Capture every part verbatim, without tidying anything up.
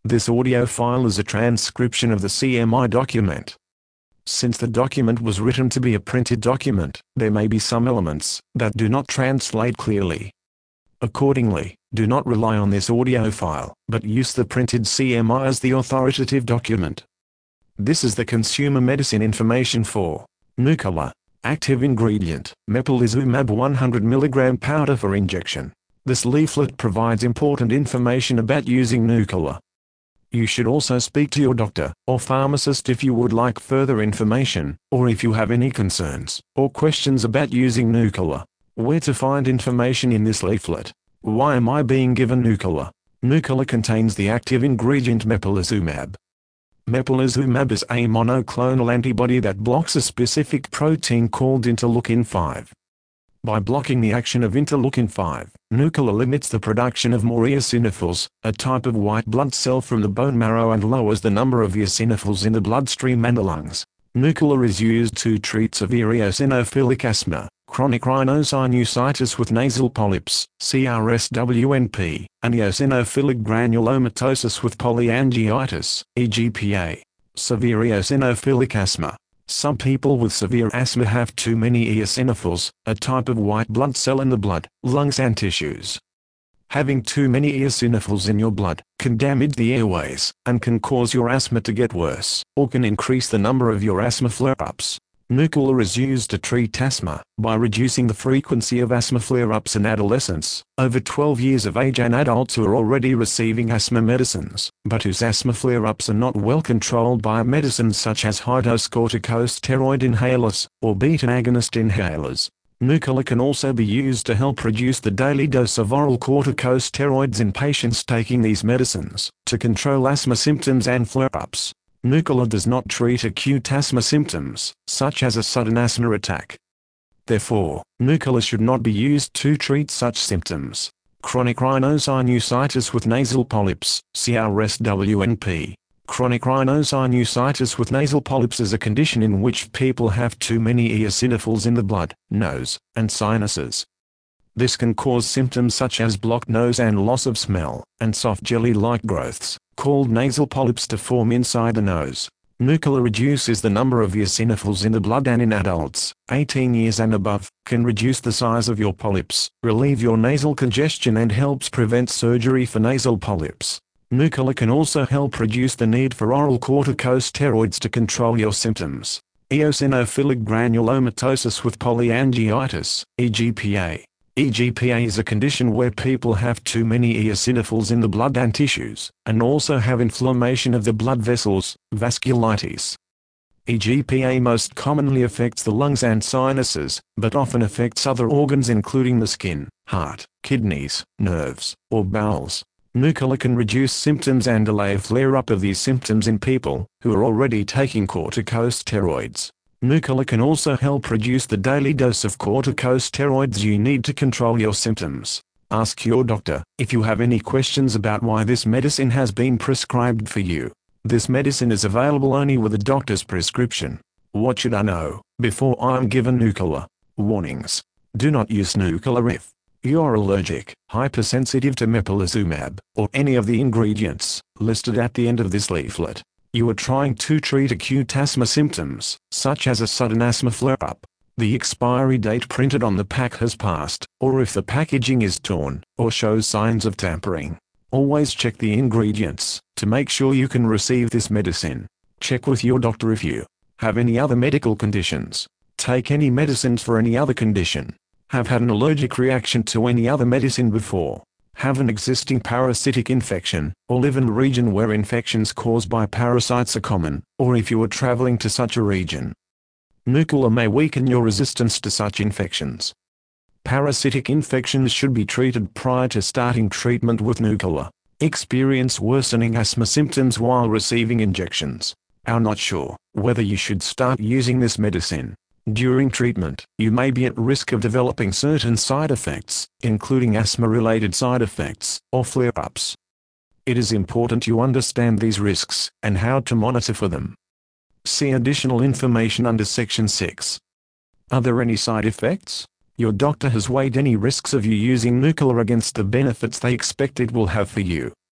This audio file is a transcription of the C M I document. Since the document was written to be a printed document, there may be some elements that do not translate clearly. Accordingly, do not rely on this audio file, but use the printed C M I as the authoritative document. This is the consumer medicine information for Nucala. Active ingredient, mepolizumab one hundred milligram powder for injection. This leaflet provides important information about using Nucala. You should also speak to your doctor or pharmacist if you would like further information, or if you have any concerns or questions about using Nucala. Where to find information in this leaflet? Why am I being given Nucala? Nucala contains the active ingredient mepolizumab. Mepolizumab is a monoclonal antibody that blocks a specific protein called interleukin five. By blocking the action of interleukin five, Nucala limits the production of more eosinophils, a type of white blood cell from the bone marrow, and lowers the number of eosinophils in the bloodstream and the lungs. Nucala is used to treat severe eosinophilic asthma, chronic rhinosinusitis with nasal polyps, C R S W N P, and eosinophilic granulomatosis with polyangiitis, E G P A. Severe eosinophilic asthma. Some people with severe asthma have too many eosinophils, a type of white blood cell in the blood, lungs and tissues. Having too many eosinophils in your blood can damage the airways, and can cause your asthma to get worse, or can increase the number of your asthma flare-ups. Nucala is used to treat asthma by reducing the frequency of asthma flare-ups in adolescents, over twelve years of age, and adults who are already receiving asthma medicines, but whose asthma flare-ups are not well controlled by medicines such as high-dose corticosteroid inhalers, or beta-agonist inhalers. Nucala can also be used to help reduce the daily dose of oral corticosteroids in patients taking these medicines, to control asthma symptoms and flare-ups. Nucala does not treat acute asthma symptoms, such as a sudden asthma attack. Therefore, Nucala should not be used to treat such symptoms. Chronic rhinosinusitis with nasal polyps, C R S W N P. Chronic rhinosinusitis with nasal polyps is a condition in which people have too many eosinophils in the blood, nose, and sinuses. This can cause symptoms such as blocked nose and loss of smell, and soft jelly-like growths, called nasal polyps, to form inside the nose. Nucala reduces the number of eosinophils in the blood, and in adults, eighteen years and above, can reduce the size of your polyps, relieve your nasal congestion, and helps prevent surgery for nasal polyps. Nucala can also help reduce the need for oral corticosteroids to control your symptoms. Eosinophilic granulomatosis with polyangiitis, E G P A. E G P A is a condition where people have too many eosinophils in the blood and tissues, and also have inflammation of the blood vessels, vasculitis. E G P A most commonly affects the lungs and sinuses, but often affects other organs including the skin, heart, kidneys, nerves, or bowels. Nucala can reduce symptoms and delay a flare-up of these symptoms in people who are already taking corticosteroids. Nucala can also help reduce the daily dose of corticosteroids you need to control your symptoms. Ask your doctor if you have any questions about why this medicine has been prescribed for you. This medicine is available only with a doctor's prescription. What should I know before I am given Nucala? Warnings. Do not use Nucala if you are allergic, hypersensitive to mepolizumab, or any of the ingredients listed at the end of this leaflet. You are trying to treat acute asthma symptoms, such as a sudden asthma flare-up. The expiry date printed on the pack has passed, or if the packaging is torn, or shows signs of tampering. Always check the ingredients to make sure you can receive this medicine. Check with your doctor if you have any other medical conditions. Take any medicines for any other condition. Have had an allergic reaction to any other medicine before. Have an existing parasitic infection, or live in a region where infections caused by parasites are common, or if you are traveling to such a region. Nucala may weaken your resistance to such infections. Parasitic infections should be treated prior to starting treatment with Nucala. Experience worsening asthma symptoms while receiving injections. Are not sure whether you should start using this medicine. During treatment, you may be at risk of developing certain side effects, including asthma-related side effects, or flare-ups. It is important you understand these risks, and how to monitor for them. See additional information under Section six. Are there any side effects? Your doctor has weighed any risks of you using Nucala against the benefits they expect it will have for you.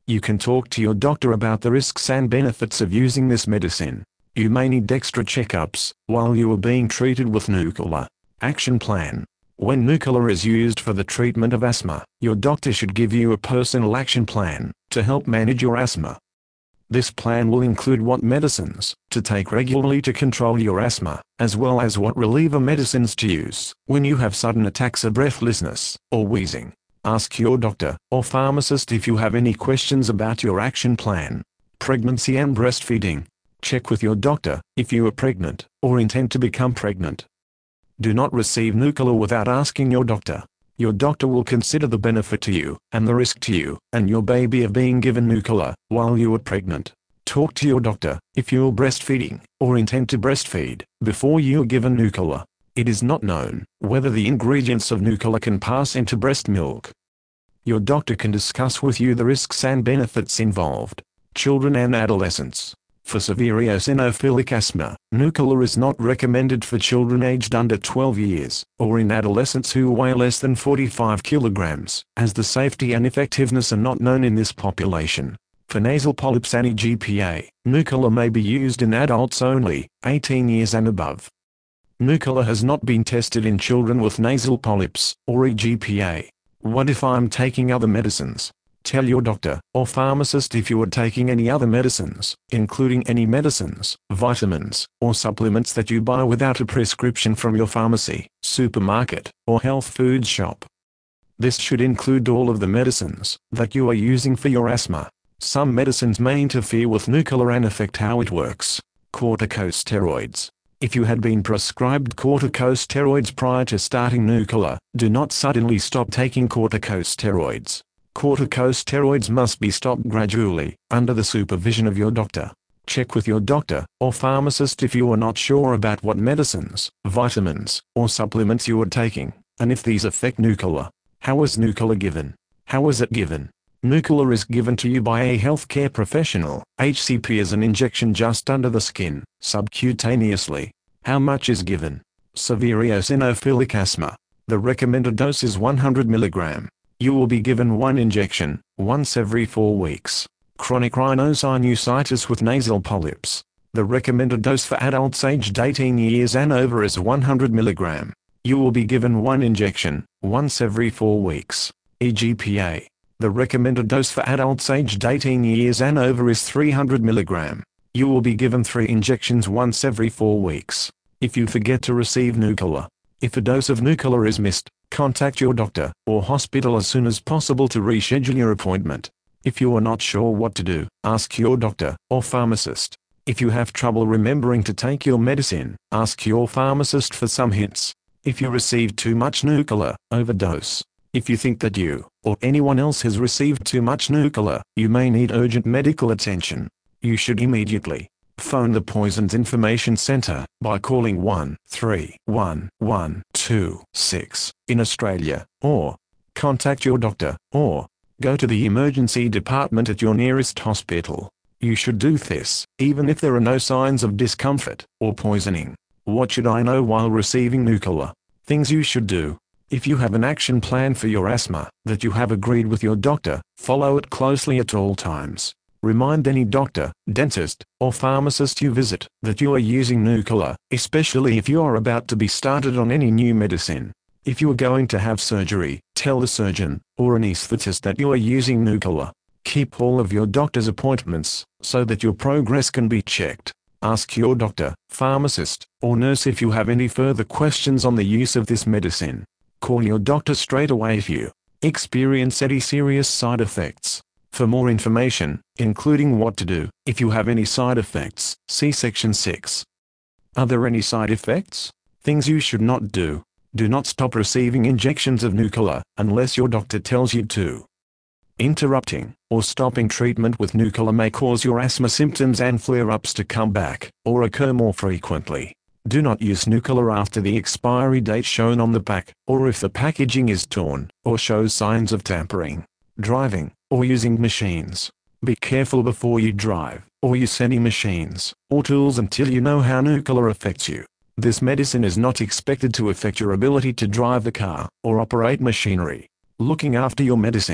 You can talk to your doctor about the risks and benefits of using this medicine. You may need extra checkups while you are being treated with Nucala. Action plan. When Nucala is used for the treatment of asthma, your doctor should give you a personal action plan to help manage your asthma. This plan will include what medicines to take regularly to control your asthma, as well as what reliever medicines to use when you have sudden attacks of breathlessness or wheezing. Ask your doctor or pharmacist if you have any questions about your action plan. Pregnancy and breastfeeding. Check with your doctor if you are pregnant or intend to become pregnant. Do not receive Nucala without asking your doctor. Your doctor will consider the benefit to you and the risk to you and your baby of being given Nucala while you are pregnant. Talk to your doctor if you are breastfeeding or intend to breastfeed before you are given Nucala. It is not known whether the ingredients of Nucala can pass into breast milk. Your doctor can discuss with you the risks and benefits involved. Children and adolescents. For severe eosinophilic asthma, Nucala is not recommended for children aged under twelve years, or in adolescents who weigh less than forty-five kilograms, as the safety and effectiveness are not known in this population. For nasal polyps and E G P A, Nucala may be used in adults only, eighteen years and above. Nucala has not been tested in children with nasal polyps, or E G P A. What if I'm taking other medicines? Tell your doctor or pharmacist if you are taking any other medicines, including any medicines, vitamins, or supplements that you buy without a prescription from your pharmacy, supermarket, or health food shop. This should include all of the medicines that you are using for your asthma. Some medicines may interfere with Nucala and affect how it works. Corticosteroids. If you had been prescribed corticosteroids prior to starting Nucala, do not suddenly stop taking corticosteroids. Corticosteroids must be stopped gradually, under the supervision of your doctor. Check with your doctor or pharmacist if you are not sure about what medicines, vitamins, or supplements you are taking, and if these affect Nucala. How is Nucala given? How is it given? Nucala is given to you by a healthcare professional, H C P, as an injection just under the skin, subcutaneously. How much is given? Severe eosinophilic asthma. The recommended dose is one hundred milligrams. You will be given one injection, once every four weeks. Chronic rhinosinusitis with nasal polyps. The recommended dose for adults aged eighteen years and over is one hundred milligrams. You will be given one injection, once every four weeks. E G P A. The recommended dose for adults aged eighteen years and over is three hundred milligrams. You will be given three injections once every four weeks. If you forget to receive Nucala. If a dose of Nucala is missed, contact your doctor or hospital as soon as possible to reschedule your appointment. If you are not sure what to do, ask your doctor or pharmacist. If you have trouble remembering to take your medicine, ask your pharmacist for some hints. If you receive too much Nucala, overdose. If you think that you or anyone else has received too much Nucala, you may need urgent medical attention. You should immediately phone the Poisons Information Center by calling one three one one two six in Australia, or contact your doctor, or go to the emergency department at your nearest hospital. You should do this, even if there are no signs of discomfort or poisoning. What should I know while receiving Nucala? Things you should do. If you have an action plan for your asthma that you have agreed with your doctor, follow it closely at all times. Remind any doctor, dentist, or pharmacist you visit that you are using Nucala, especially if you are about to be started on any new medicine. If you are going to have surgery, tell the surgeon or anesthetist that you are using Nucala. Keep all of your doctor's appointments so that your progress can be checked. Ask your doctor, pharmacist, or nurse if you have any further questions on the use of this medicine. Call your doctor straight away if you experience any serious side effects. For more information, including what to do if you have any side effects, see Section six. Are there any side effects? Things you should not do. Do not stop receiving injections of Nucala unless your doctor tells you to. Interrupting or stopping treatment with Nucala may cause your asthma symptoms and flare-ups to come back or occur more frequently. Do not use Nucala after the expiry date shown on the pack, or if the packaging is torn or shows signs of tampering. Driving or using machines. Be careful before you drive or use any machines or tools until you know how Nucala affects you. This medicine is not expected to affect your ability to drive a car or operate machinery. Looking after your medicine.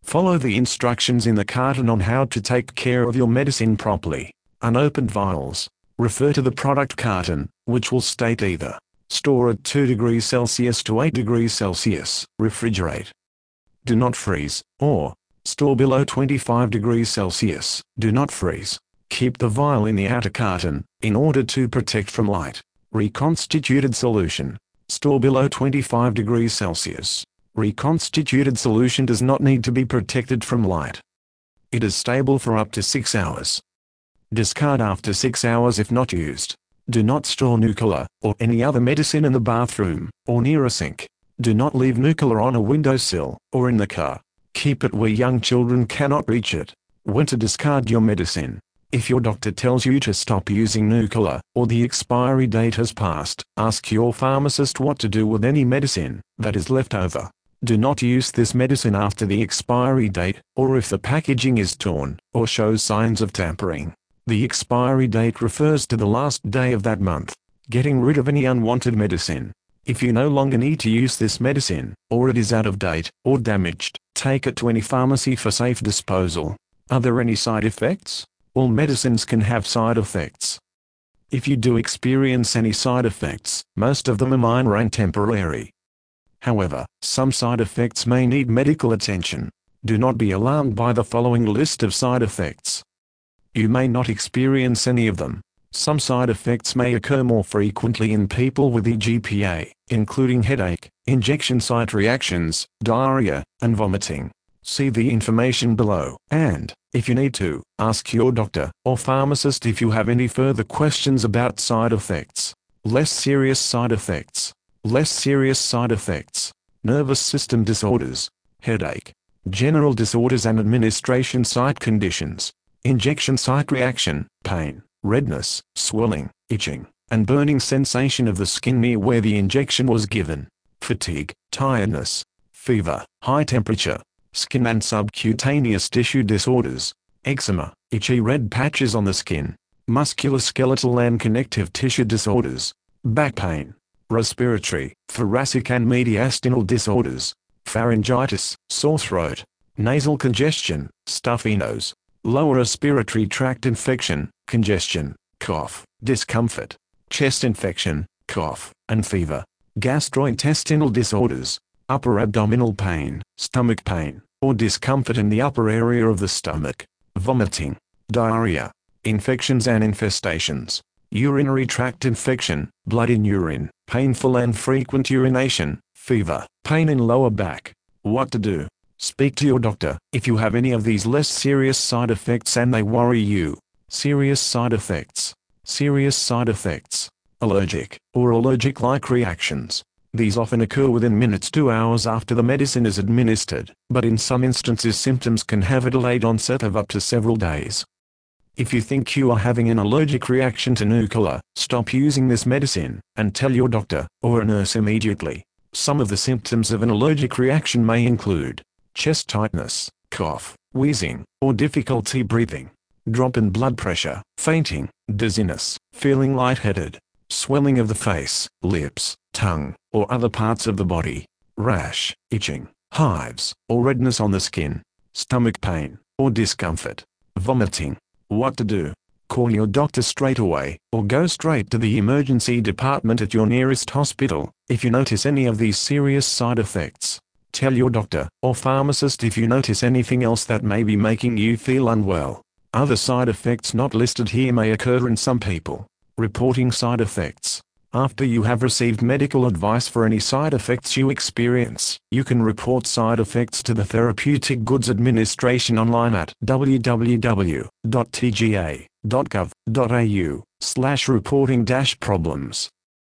Follow the instructions in the carton on how to take care of your medicine properly. Unopened vials. Refer to the product carton, which will state either store at two degrees Celsius to eight degrees Celsius, refrigerate, do not freeze, or store below twenty-five degrees Celsius, do not freeze. Keep the vial in the outer carton, in order to protect from light. Reconstituted solution. Store below twenty-five degrees Celsius. Reconstituted solution does not need to be protected from light. It is stable for up to six hours. Discard after six hours if not used. Do not store Nucala, or any other medicine in the bathroom, or near a sink. Do not leave Nucala on a windowsill, or in the car. Keep it where young children cannot reach it. When to discard your medicine. If your doctor tells you to stop using Nucala, or the expiry date has passed, ask your pharmacist what to do with any medicine that is left over. Do not use this medicine after the expiry date, or if the packaging is torn, or shows signs of tampering. The expiry date refers to the last day of that month. Getting rid of any unwanted medicine. If you no longer need to use this medicine, or it is out of date, or damaged, take it to any pharmacy for safe disposal. Are there any side effects? All medicines can have side effects. If you do experience any side effects, most of them are minor and temporary. However, some side effects may need medical attention. Do not be alarmed by the following list of side effects. You may not experience any of them. Some side effects may occur more frequently in people with E G P A, including headache, injection site reactions, diarrhea, and vomiting. See the information below, and, if you need to, ask your doctor or pharmacist if you have any further questions about side effects. Less serious side effects. Less serious side effects. Nervous system disorders, headache, general disorders and administration site conditions. Injection site reaction, pain, redness, swelling, itching, and burning sensation of the skin near where the injection was given. Fatigue, tiredness, fever, high temperature. Skin and subcutaneous tissue disorders, eczema, itchy red patches on the skin, musculoskeletal and connective tissue disorders, back pain, respiratory, thoracic and mediastinal disorders, pharyngitis, sore throat, nasal congestion, stuffy nose, lower respiratory tract infection, congestion, cough, discomfort, chest infection, cough, and fever, gastrointestinal disorders, upper abdominal pain, stomach pain, or discomfort in the upper area of the stomach, vomiting, diarrhea, infections and infestations, urinary tract infection, blood in urine, painful and frequent urination, fever, pain in lower back. What to do? Speak to your doctor if you have any of these less serious side effects and they worry you. Serious side effects. Serious side effects. Allergic or allergic-like reactions. These often occur within minutes to hours after the medicine is administered, but in some instances symptoms can have a delayed onset of up to several days. If you think you are having an allergic reaction to Nucala, stop using this medicine, and tell your doctor or a nurse immediately. Some of the symptoms of an allergic reaction may include chest tightness, cough, wheezing, or difficulty breathing, drop in blood pressure, fainting, dizziness, feeling lightheaded, swelling of the face, lips, tongue, or other parts of the body, rash, itching, hives, or redness on the skin, stomach pain, or discomfort, vomiting. What to do? Call your doctor straight away, or go straight to the emergency department at your nearest hospital, if you notice any of these serious side effects. Tell your doctor or pharmacist if you notice anything else that may be making you feel unwell. Other side effects not listed here may occur in some people. Reporting side effects. After you have received medical advice for any side effects you experience, you can report side effects to the Therapeutic Goods Administration online at w w w dot t g a dot gov dot a u slash reporting dash problems.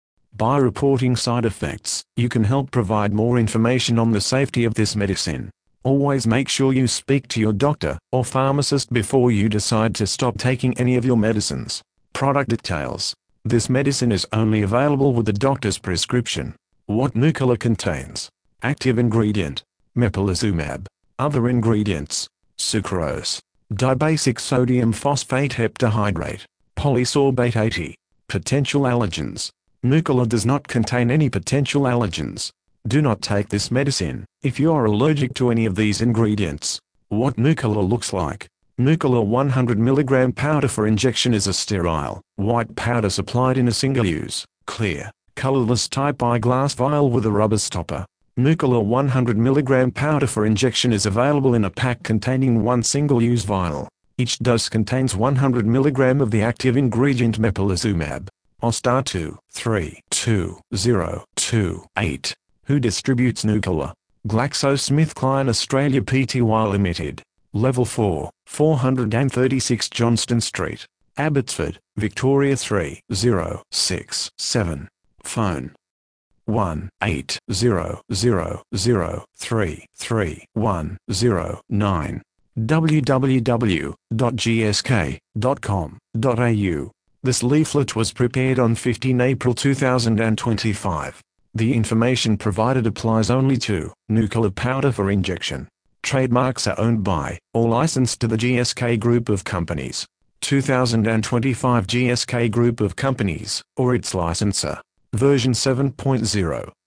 By reporting side effects, you can help provide more information on the safety of this medicine. Always make sure you speak to your doctor or pharmacist before you decide to stop taking any of your medicines. Product details. This medicine is only available with the doctor's prescription. What Nucala contains. Active ingredient. Mepolizumab. Other ingredients. Sucrose. Dibasic sodium phosphate heptahydrate. Polysorbate eighty. Potential allergens. Nucala does not contain any potential allergens. Do not take this medicine if you are allergic to any of these ingredients. What Nucala looks like. Nucala one hundred milligram powder for injection is a sterile, white powder supplied in a single-use, clear, colorless type eyeglass vial with a rubber stopper. Nucala one hundred milligram powder for injection is available in a pack containing one single-use vial. Each dose contains one hundred milligram of the active ingredient mepolizumab. Ostar two three two zero two eight. Who distributes Nucala? GlaxoSmithKline Australia Pty Limited. Level four, four thirty-six Johnston Street, Abbotsford, Victoria three zero six seven. Phone one eight zero zero zero three three one zero nine. w w w dot g s k dot com dot a u. This leaflet was prepared on fifteenth April two thousand twenty-five. The information provided applies only to Nucala powder for injection. Trademarks are owned by, or licensed to the G S K Group of Companies. two thousand twenty-five G S K Group of Companies, or its licensor. Version seven point zero.